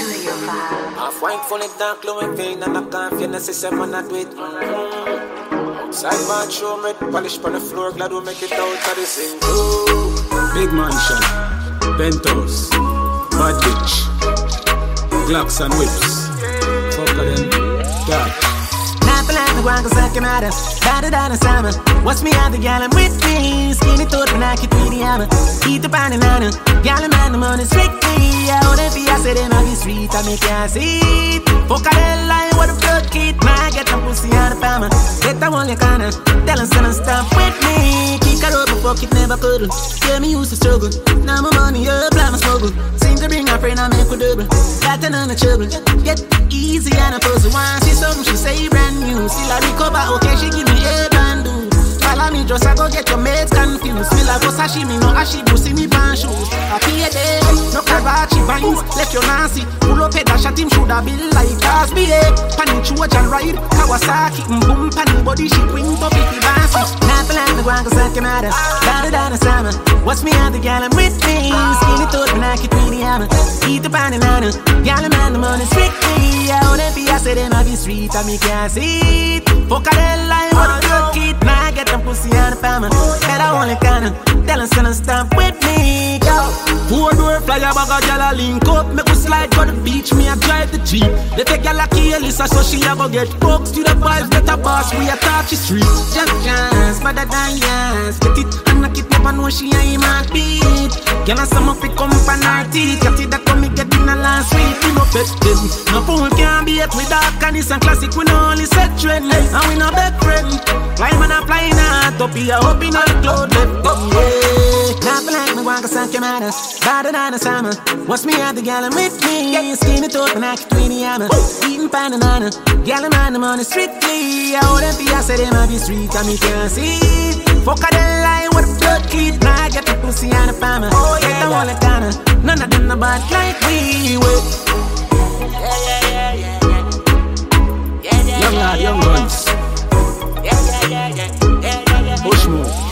Half wine full of dark glowing vein and I can't feel the system when I do it. Side bathroom red polish on the floor, glad we make it out of the sink. Big mansion, penthouse, bad bitch, Glocks and whips. Fuck them, dark. Not for life, me go cause I can matter. Better than a summer. Watch me have the gal I'm with me. Skinny thought when I keep with the hammer. Eat the pan and nana. Gal man, the money strictly. I would if I said them I be sweet, I make you see it. Fuck a hell line, what a blood kid. Man, get the pussy on the palmer. Get the one you can. Tell him son and stop with me. Kick her up before it never cuddle. Yeah, me used to struggle. Now my money up, like my smuggle. Seem to bring a friend, I make a double. Got another trouble. Get easy and a puzzle. Once see something, she say brand new. Still I recover, okay, she give me a brand new. Follow me just I go get your mates confused. Feel like go sashimi, no ashibu, see me pan shoes. I pay a day, no Karachi vines, left your Nancy. Pull up head, a shot him, shoulda been like Cosby, eh. Panny Trojan ride, Kawasaki, boom, panny body, she bring up if you bounce it. Not for life, me go cause I can matter. Better than a summer. Watch me have the gal I'm with me. Skinny thought when I keep with the hammer. Eat the pan and nana. Gal man, the money strictly. I would if I say them I be sweet, I make you see it. Fuck a hell line, what a good kid. Now I get them pussy on the palmer. Head I only can. Tell him son and stop with me, go. Four-door flyer bag a gal a link up. Make we slide to the beach, me a drive the Jeep. They take gal a key, Elisa, so she a go get fucked. To the vibes, get a boss, we a touch the street. Just chance, better than yes. Get it and knock it, never know she ain't my beat. Girl and some up it come up on her teeth. Got it that come me get in a last week. We no pet them. No fool can't be it with dark and it's a classic. We no only set trend, and we no bad friend. Climb and a flying out, up here, up in all the cloud left them, yeah. Not for like me, walk a sank your matter. Better than a summer. Watch me have the gal I'm with me. Skinny thought when I keep with the hammer. Eating pan and nana. Gal man, the money strictly. I would if I said them I be street, and me can't see it. Fuck a the line with a blood kid. Now I get the pussy on the palmer. Get the one like Ghana. None of them no bad like we will. Young lad, young guns. Push move.